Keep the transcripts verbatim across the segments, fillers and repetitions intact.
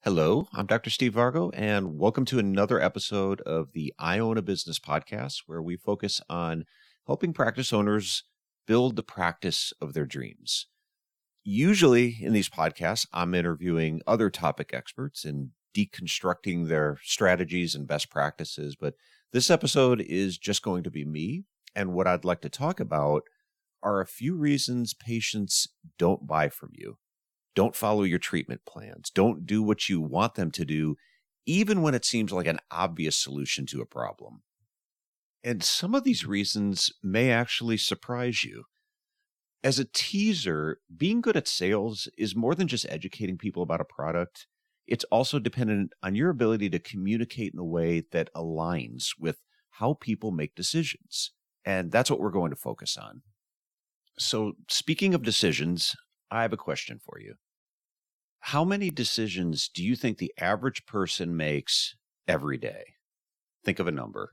Hello, I'm Doctor Steve Vargo, and welcome to another episode of the I Own a Business podcast, where we focus on helping practice owners build the practice of their dreams. Usually in these podcasts, I'm interviewing other topic experts and deconstructing their strategies and best practices, but this episode is just going to be me, and what I'd like to talk about are a few reasons patients don't buy from you. Don't follow your treatment plans. Don't do what you want them to do, even when it seems like an obvious solution to a problem. And some of these reasons may actually surprise you. As a teaser, being good at sales is more than just educating people about a product. It's also dependent on your ability to communicate in a way that aligns with how people make decisions. And that's what we're going to focus on. So, speaking of decisions, I have a question for you. How many decisions do you think the average person makes every day? Think of a number.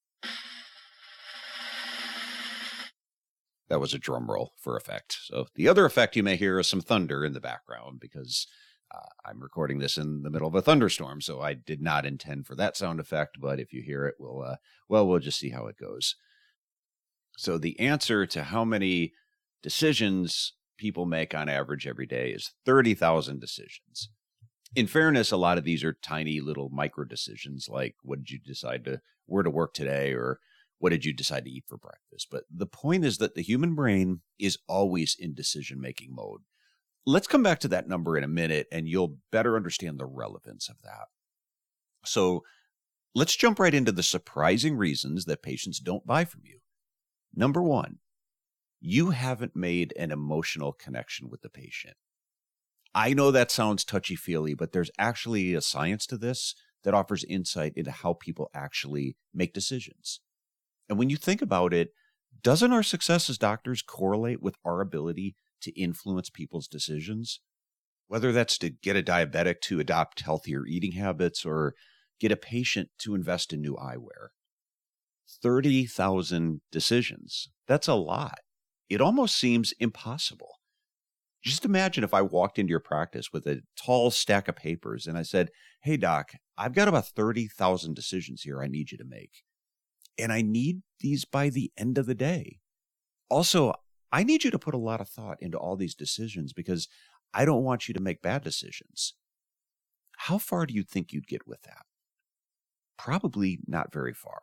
That was a drum roll for effect. So the other effect you may hear is some thunder in the background because uh, I'm recording this in the middle of a thunderstorm, so I did not intend for that sound effect, but if you hear it, we'll, uh, well, we'll just see how it goes. So the answer to how many decisions people make on average every day is thirty thousand decisions. In fairness, a lot of these are tiny little micro decisions, like what did you decide to where to work today, or what did you decide to eat for breakfast? But the point is that the human brain is always in decision-making mode. Let's come back to that number in a minute, and you'll better understand the relevance of that. So let's jump right into the surprising reasons that patients don't buy from you. Number one, you haven't made an emotional connection with the patient. I know that sounds touchy-feely, but there's actually a science to this that offers insight into how people actually make decisions. And when you think about it, doesn't our success as doctors correlate with our ability to influence people's decisions? Whether that's to get a diabetic to adopt healthier eating habits or get a patient to invest in new eyewear. thirty thousand decisions. That's a lot. It almost seems impossible. Just imagine if I walked into your practice with a tall stack of papers and I said, hey, doc, I've got about thirty thousand decisions here I need you to make. And I need these by the end of the day. Also, I need you to put a lot of thought into all these decisions because I don't want you to make bad decisions. How far do you think you'd get with that? Probably not very far.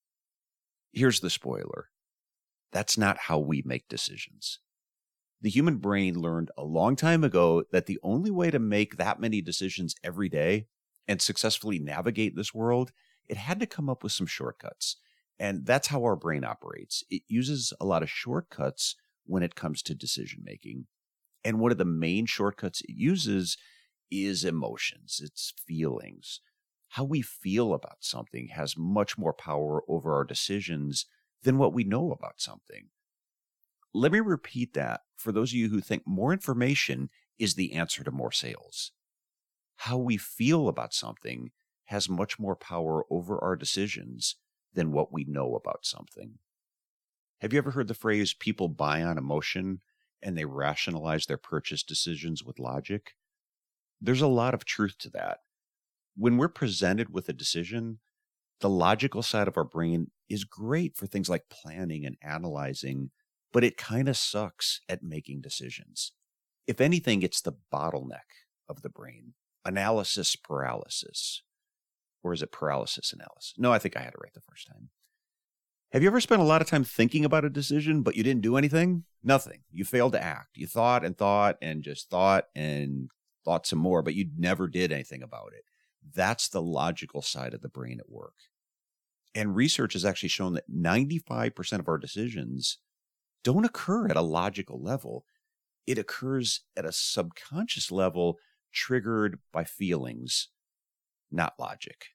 Here's the spoiler. That's not how we make decisions. The human brain learned a long time ago that the only way to make that many decisions every day and successfully navigate this world, it had to come up with some shortcuts. And that's how our brain operates. It uses a lot of shortcuts when it comes to decision making. And one of the main shortcuts it uses is emotions. It's feelings. How we feel about something has much more power over our decisions than what we know about something. Let me repeat that for those of you who think more information is the answer to more sales. How we feel about something has much more power over our decisions than what we know about something. Have you ever heard the phrase, people buy on emotion and they rationalize their purchase decisions with logic? There's a lot of truth to that. When we're presented with a decision, the logical side of our brain is great for things like planning and analyzing, but it kind of sucks at making decisions. If anything, it's the bottleneck of the brain. Analysis paralysis. Or is it paralysis analysis? No, I think I had it right the first time. Have you ever spent a lot of time thinking about a decision, but you didn't do anything? Nothing. You failed to act. You thought and thought and just thought and thought some more, but you never did anything about it. That's the logical side of the brain at work. And research has actually shown that ninety-five percent of our decisions don't occur at a logical level. It occurs at a subconscious level triggered by feelings, not logic.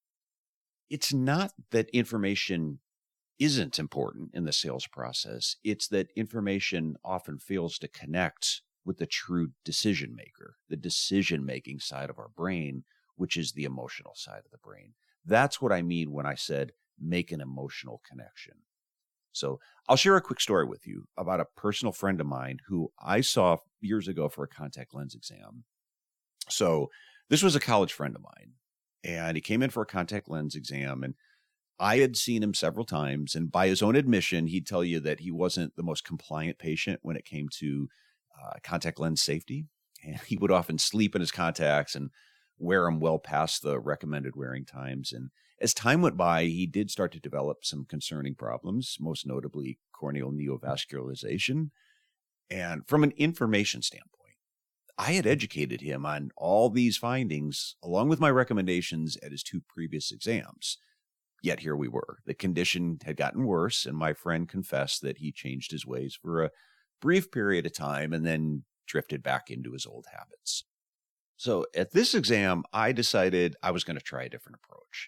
It's not that information isn't important in the sales process. It's that information often fails to connect with the true decision maker, the decision-making side of our brain, which is the emotional side of the brain. That's what I mean when I said make an emotional connection. So I'll share a quick story with you about a personal friend of mine who I saw years ago for a contact lens exam. So This was a college friend of mine, and he came in for a contact lens exam, and I had seen him several times, and by his own admission, he'd tell you that he wasn't the most compliant patient when it came to uh, contact lens safety. And he would often sleep in his contacts and wear them well past the recommended wearing times. And as time went by, he did start to develop some concerning problems, most notably corneal neovascularization. And from an information standpoint, I had educated him on all these findings, along with my recommendations at his two previous exams. Yet here we were. The condition had gotten worse, and my friend confessed that he changed his ways for a brief period of time and then drifted back into his old habits. So at this exam, I decided I was going to try a different approach.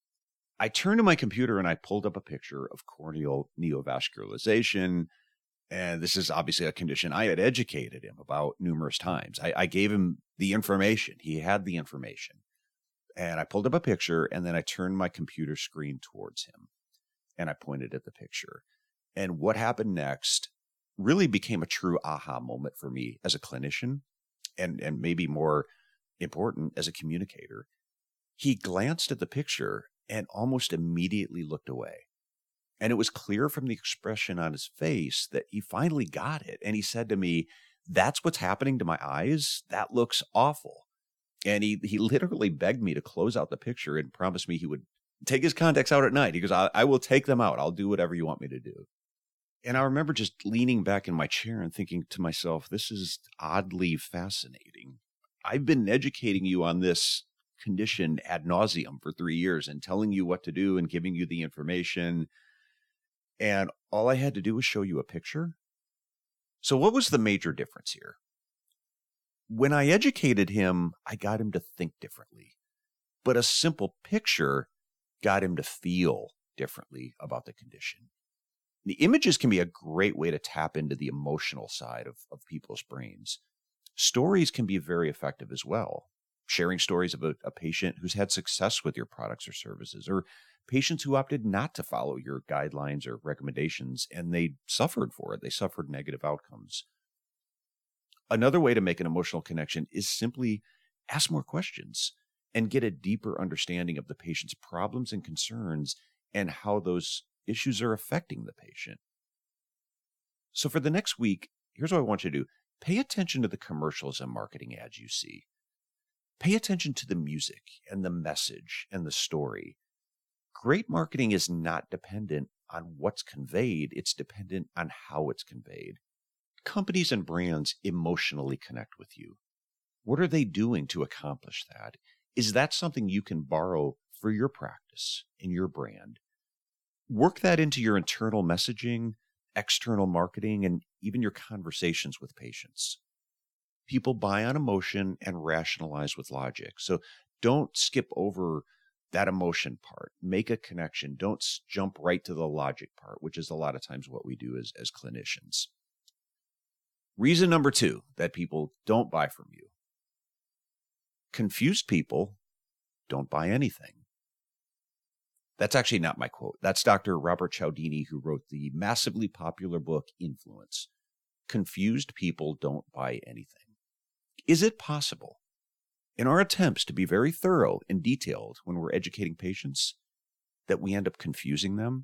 I turned to my computer and I pulled up a picture of corneal neovascularization. And this is obviously a condition I had educated him about numerous times. I, I gave him the information. He had the information. And I pulled up a picture, and then I turned my computer screen towards him, and I pointed at the picture. And what happened next really became a true aha moment for me as a clinician, and, and maybe more important, as a communicator. He glanced at the picture and almost immediately looked away. And it was clear from the expression on his face that he finally got it. And he said to me, "That's what's happening to my eyes? That looks awful." And he he literally begged me to close out the picture and promised me he would take his contacts out at night. He goes, I, I will take them out. I'll do whatever you want me to do. And I remember just leaning back in my chair and thinking to myself, this is oddly fascinating. I've been educating you on this condition ad nauseum for three years and telling you what to do and giving you the information. And all I had to do was show you a picture. So what was the major difference here? When I educated him, I got him to think differently. But a simple picture got him to feel differently about the condition. The images can be a great way to tap into the emotional side of, of people's brains. Stories can be very effective as well. Sharing stories of a, a patient who's had success with your products or services, or patients who opted not to follow your guidelines or recommendations, and they suffered for it. They suffered negative outcomes. Another way to make an emotional connection is simply ask more questions and get a deeper understanding of the patient's problems and concerns and how those issues are affecting the patient. So for the next week, here's what I want you to do. Pay attention to the commercials and marketing ads you see. Pay attention to the music and the message and the story. Great marketing is not dependent on what's conveyed. It's dependent on how it's conveyed. Companies and brands emotionally connect with you. What are they doing to accomplish that? Is that something you can borrow for your practice and your brand? Work that into your internal messaging, external marketing, and even your conversations with patients. People buy on emotion and rationalize with logic. So don't skip over that emotion part. Make a connection. Don't jump right to the logic part, which is a lot of times what we do as, as clinicians. Reason number two that people don't buy from you. Confused people don't buy anything. That's actually not my quote. That's Doctor Robert Cialdini, who wrote the massively popular book, Influence. Confused people don't buy anything. Is it possible, in our attempts to be very thorough and detailed when we're educating patients, that we end up confusing them?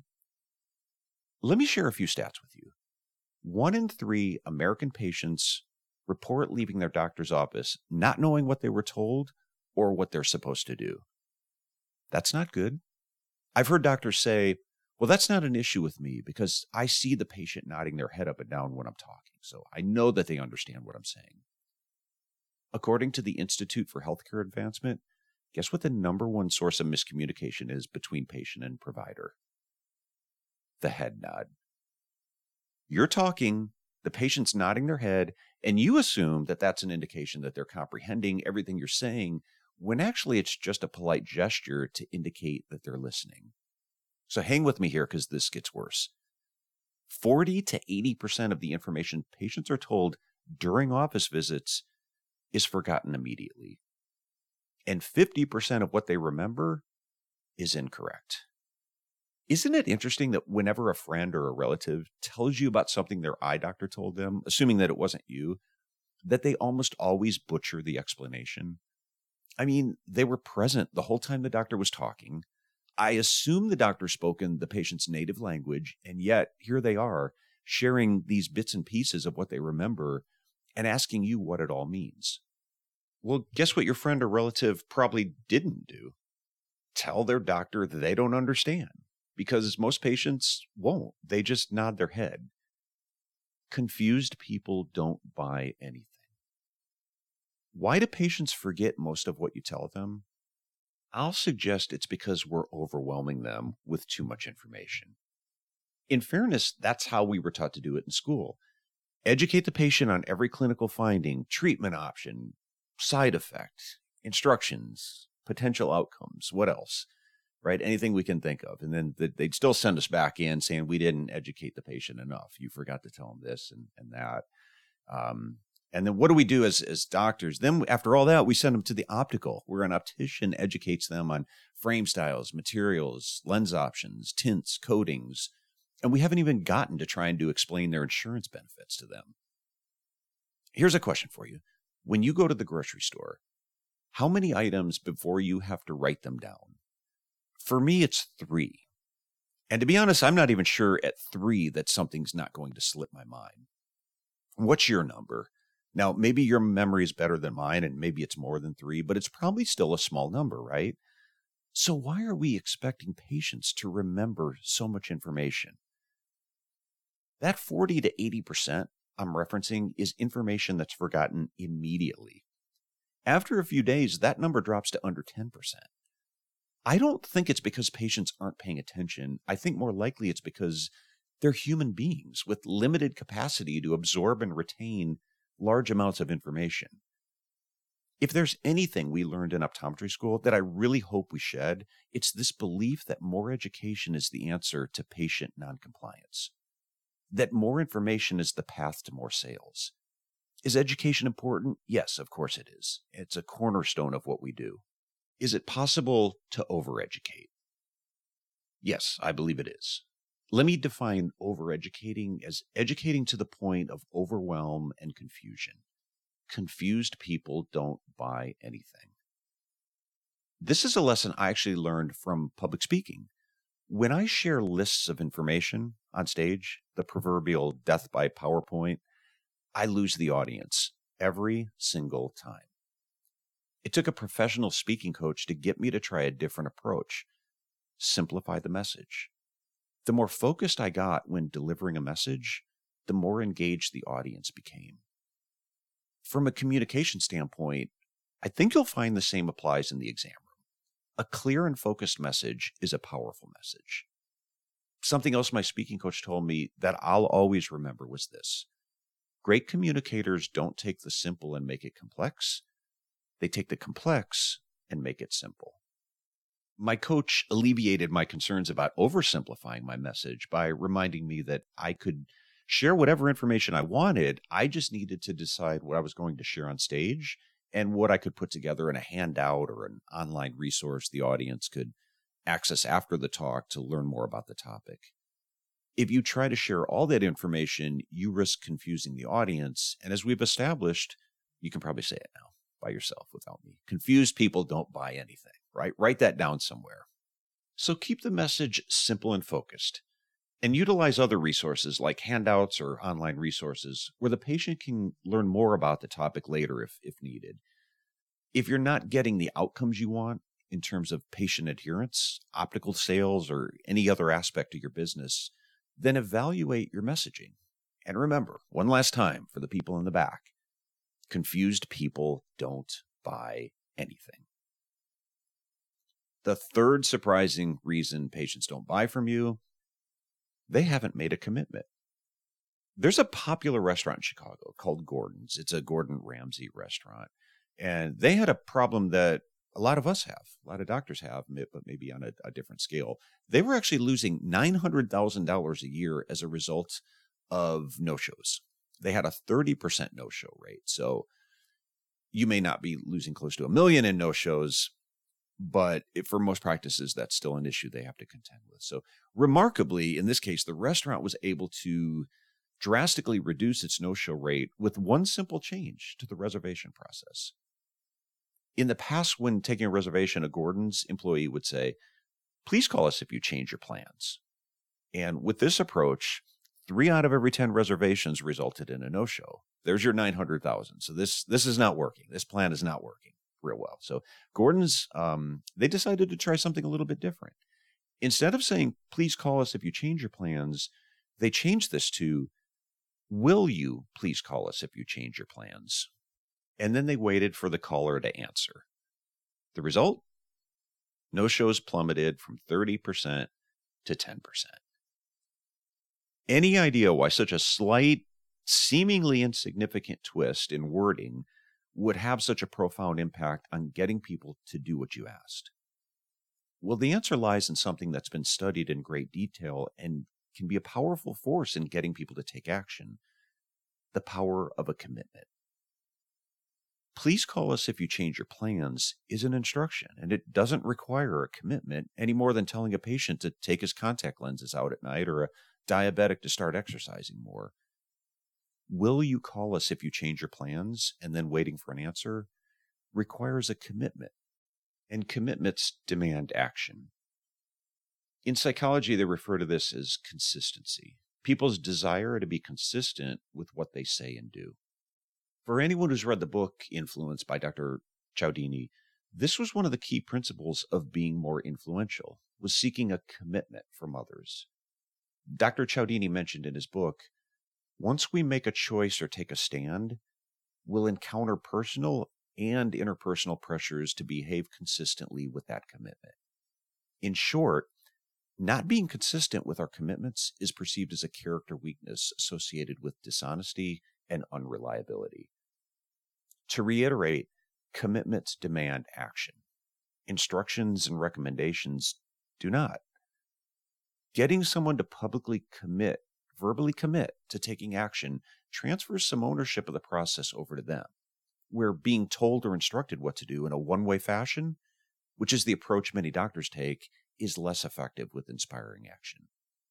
Let me share a few stats with you. One in three American patients report leaving their doctor's office not knowing what they were told or what they're supposed to do. That's not good. I've heard doctors say, well, that's not an issue with me because I see the patient nodding their head up and down when I'm talking, so I know that they understand what I'm saying. According to the Institute for Healthcare Advancement, guess what the number one source of miscommunication is between patient and provider? The head nod. You're talking, the patient's nodding their head, and you assume that that's an indication that they're comprehending everything you're saying, when actually it's just a polite gesture to indicate that they're listening. So hang with me here because this gets worse. forty to eighty percent of the information patients are told during office visits is forgotten immediately. And fifty percent of what they remember is incorrect. Isn't it interesting that whenever a friend or a relative tells you about something their eye doctor told them, assuming that it wasn't you, that they almost always butcher the explanation? I mean, they were present the whole time the doctor was talking. I assume the doctor spoke in the patient's native language, and yet here they are sharing these bits and pieces of what they remember and asking you what it all means. Well, guess what your friend or relative probably didn't do? Tell their doctor that they don't understand, because most patients won't. They just nod their head. Confused people don't buy anything. Why do patients forget most of what you tell them? I'll suggest it's because we're overwhelming them with too much information. In fairness, that's how we were taught to do it in school. Educate the patient on every clinical finding, treatment option, side effect, instructions, potential outcomes, what else, right? Anything we can think of. And then they'd still send us back in saying we didn't educate the patient enough. You forgot to tell them this and, and that. Um, and then what do we do as, as doctors? Then after all that, we send them to the optical, where an optician educates them on frame styles, materials, lens options, tints, coatings. And we haven't even gotten to trying to explain their insurance benefits to them. Here's a question for you. When you go to the grocery store, how many items before you have to write them down? For me, it's three. And to be honest, I'm not even sure at three that something's not going to slip my mind. What's your number? Now, maybe your memory is better than mine, and maybe it's more than three, but it's probably still a small number, right? So why are we expecting patients to remember so much information? That forty to eighty percent I'm referencing is information that's forgotten immediately. After a few days, that number drops to under ten percent. I don't think it's because patients aren't paying attention. I think more likely it's because they're human beings with limited capacity to absorb and retain large amounts of information. If there's anything we learned in optometry school that I really hope we shed, it's this belief that more education is the answer to patient noncompliance. That more information is the path to more sales. Is education important? Yes, of course it is. It's a cornerstone of what we do. Is it possible to overeducate? Yes, I believe it is. Let me define overeducating as educating to the point of overwhelm and confusion. Confused people don't buy anything. This is a lesson I actually learned from public speaking. When I share lists of information on stage, the proverbial death by PowerPoint, I lose the audience every single time. It took a professional speaking coach to get me to try a different approach. Simplify the message. The more focused I got when delivering a message, the more engaged the audience became. From a communication standpoint, I think you'll find the same applies in the exam room. A clear and focused message is a powerful message. Something else my speaking coach told me that I'll always remember was this. Great communicators don't take the simple and make it complex. They take the complex and make it simple. My coach alleviated my concerns about oversimplifying my message by reminding me that I could share whatever information I wanted. I just needed to decide what I was going to share on stage and what I could put together in a handout or an online resource the audience could access after the talk to learn more about the topic. If you try to share all that information, you risk confusing the audience. And as we've established, you can probably say it now by yourself without me. Confused people don't buy anything, right? Write that down somewhere. So keep the message simple and focused, and utilize other resources like handouts or online resources where the patient can learn more about the topic later if, if needed. If you're not getting the outcomes you want in terms of patient adherence, optical sales, or any other aspect of your business, then evaluate your messaging. And remember, one last time for the people in the back, confused people don't buy anything. The third surprising reason patients don't buy from you, they haven't made a commitment. There's a popular restaurant in Chicago called Gordon's. It's a Gordon Ramsay restaurant. And they had a problem that a lot of us have, a lot of doctors have, but maybe on a, a different scale. They were actually losing nine hundred thousand dollars a year as a result of no-shows. They had a thirty percent no-show rate. So you may not be losing close to a million in no-shows, but it, for most practices, that's still an issue they have to contend with. So remarkably, in this case, the restaurant was able to drastically reduce its no-show rate with one simple change to the reservation process. In the past, when taking a reservation, a Gordon's employee would say, please call us if you change your plans. And with this approach, three out of every ten reservations resulted in a no-show. There's your nine hundred thousand. So this this is not working. This plan is not working real well. So Gordon's, um, they decided to try something a little bit different. Instead of saying, please call us if you change your plans, they changed this to, will you please call us if you change your plans? And then they waited for the caller to answer. The result? No-shows plummeted from thirty percent to ten percent. Any idea why such a slight, seemingly insignificant twist in wording would have such a profound impact on getting people to do what you asked? Well, the answer lies in something that's been studied in great detail and can be a powerful force in getting people to take action: the power of a commitment. Please call us if you change your plans is an instruction, and it doesn't require a commitment any more than telling a patient to take his contact lenses out at night or a diabetic to start exercising more. Will you call us if you change your plans, and then waiting for an answer, requires a commitment, and commitments demand action. In psychology, they refer to this as consistency, people's desire to be consistent with what they say and do. For anyone who's read the book Influence by Doctor Cialdini, this was one of the key principles of being more influential, was seeking a commitment from others. Doctor Cialdini mentioned in his book, once we make a choice or take a stand, we'll encounter personal and interpersonal pressures to behave consistently with that commitment. In short, not being consistent with our commitments is perceived as a character weakness associated with dishonesty and unreliability. To reiterate, commitments demand action. Instructions and recommendations do not. Getting someone to publicly commit, verbally commit to taking action transfers some ownership of the process over to them, where being told or instructed what to do in a one-way fashion, which is the approach many doctors take, is less effective with inspiring action.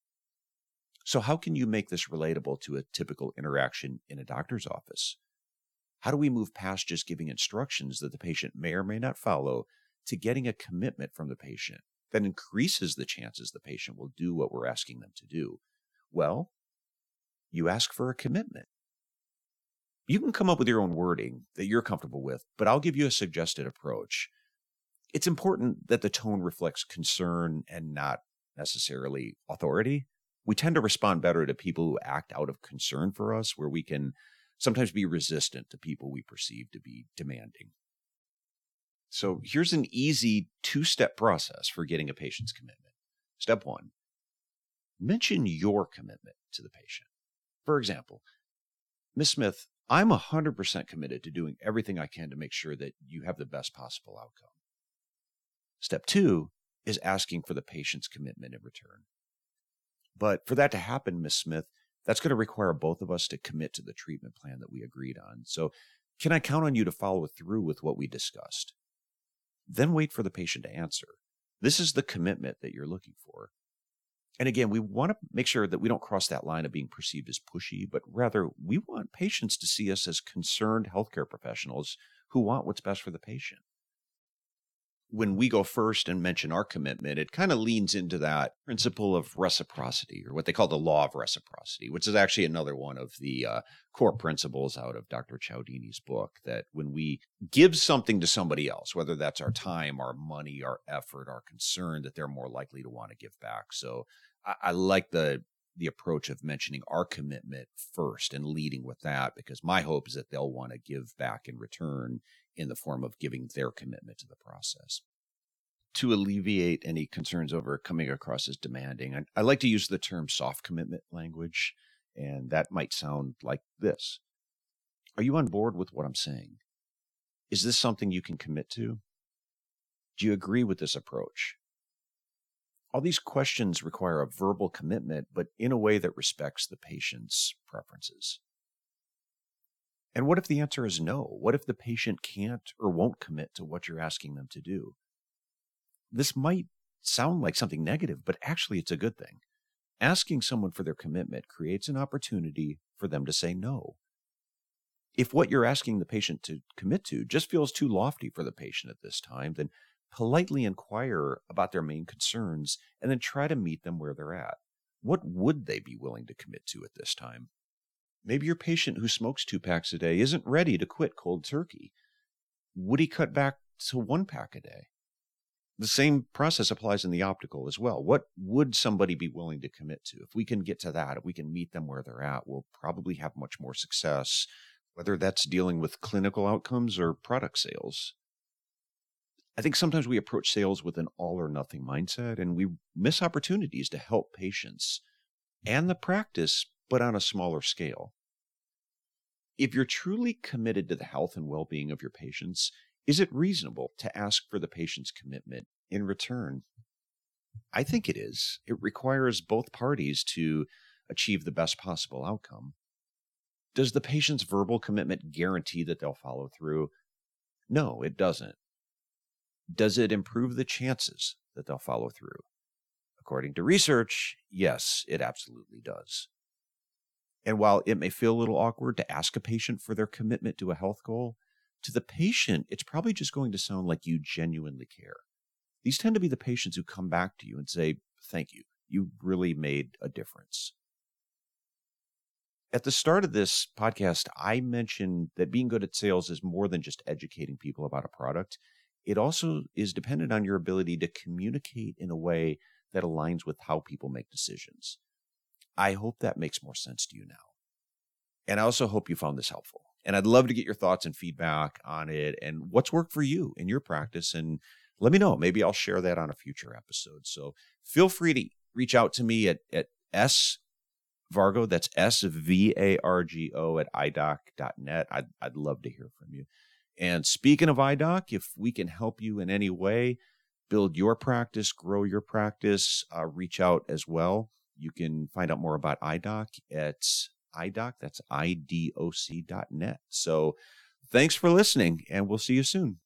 So how can you make this relatable to a typical interaction in a doctor's office? How do we move past just giving instructions that the patient may or may not follow to getting a commitment from the patient that increases the chances the patient will do what we're asking them to do? Well, you ask for a commitment. You can come up with your own wording that you're comfortable with, but I'll give you a suggested approach. It's important that the tone reflects concern and not necessarily authority. We tend to respond better to people who act out of concern for us, where we can sometimes be resistant to people we perceive to be demanding. So here's an easy two-step process for getting a patient's commitment. Step one, mention your commitment to the patient. For example, Miz Smith, I'm one hundred percent committed to doing everything I can to make sure that you have the best possible outcome. Step two is asking for the patient's commitment in return. But for that to happen, Miz Smith, that's going to require both of us to commit to the treatment plan that we agreed on. So can I count on you to follow through with what we discussed? Then wait for the patient to answer. This is the commitment that you're looking for. And again, we want to make sure that we don't cross that line of being perceived as pushy, but rather we want patients to see us as concerned healthcare professionals who want what's best for the patient. When we go first and mention our commitment, it kind of leans into that principle of reciprocity, or what they call the law of reciprocity, which is actually another one of the uh, core principles out of Doctor Cialdini's book, that when we give something to somebody else, whether that's our time, our money, our effort, our concern, that they're more likely to want to give back. So I, I like the the approach of mentioning our commitment first and leading with that, because my hope is that they'll want to give back in return in the form of giving their commitment to the process. To alleviate any concerns over coming across as demanding, I, I like to use the term soft commitment language, and that might sound like this. Are you on board with what I'm saying? Is this something you can commit to? Do you agree with this approach? All these questions require a verbal commitment, but in a way that respects the patient's preferences. And what if the answer is no? What if the patient can't or won't commit to what you're asking them to do? This might sound like something negative, but actually it's a good thing. Asking someone for their commitment creates an opportunity for them to say no. If what you're asking the patient to commit to just feels too lofty for the patient at this time, then politely inquire about their main concerns and then try to meet them where they're at. What would they be willing to commit to at this time? Maybe your patient who smokes two packs a day isn't ready to quit cold turkey. Would he cut back to one pack a day? The same process applies in the optical as well. What would somebody be willing to commit to? If we can get to that, if we can meet them where they're at, we'll probably have much more success, whether that's dealing with clinical outcomes or product sales. I think sometimes we approach sales with an all or nothing mindset, and we miss opportunities to help patients and the practice, but on a smaller scale. If you're truly committed to the health and well-being of your patients, is it reasonable to ask for the patient's commitment in return? I think it is. It requires both parties to achieve the best possible outcome. Does the patient's verbal commitment guarantee that they'll follow through? No, it doesn't. Does it improve the chances that they'll follow through? According to research, yes, it absolutely does. And while it may feel a little awkward to ask a patient for their commitment to a health goal, to the patient, it's probably just going to sound like you genuinely care. These tend to be the patients who come back to you and say, thank you, you really made a difference. At the start of this podcast, I mentioned that being good at sales is more than just educating people about a product. It also is dependent on your ability to communicate in a way that aligns with how people make decisions. I hope that makes more sense to you now. And I also hope you found this helpful. And I'd love to get your thoughts and feedback on it and what's worked for you in your practice. And let me know. Maybe I'll share that on a future episode. So feel free to reach out to me at, at S Vargo. That's S V A R G O at i doc dot net. I'd, I'd love to hear from you. And speaking of iDoc, if we can help you in any way, build your practice, grow your practice, uh, reach out as well. You can find out more about iDoc at iDoc, that's I D O C dot net. So thanks for listening, and we'll see you soon.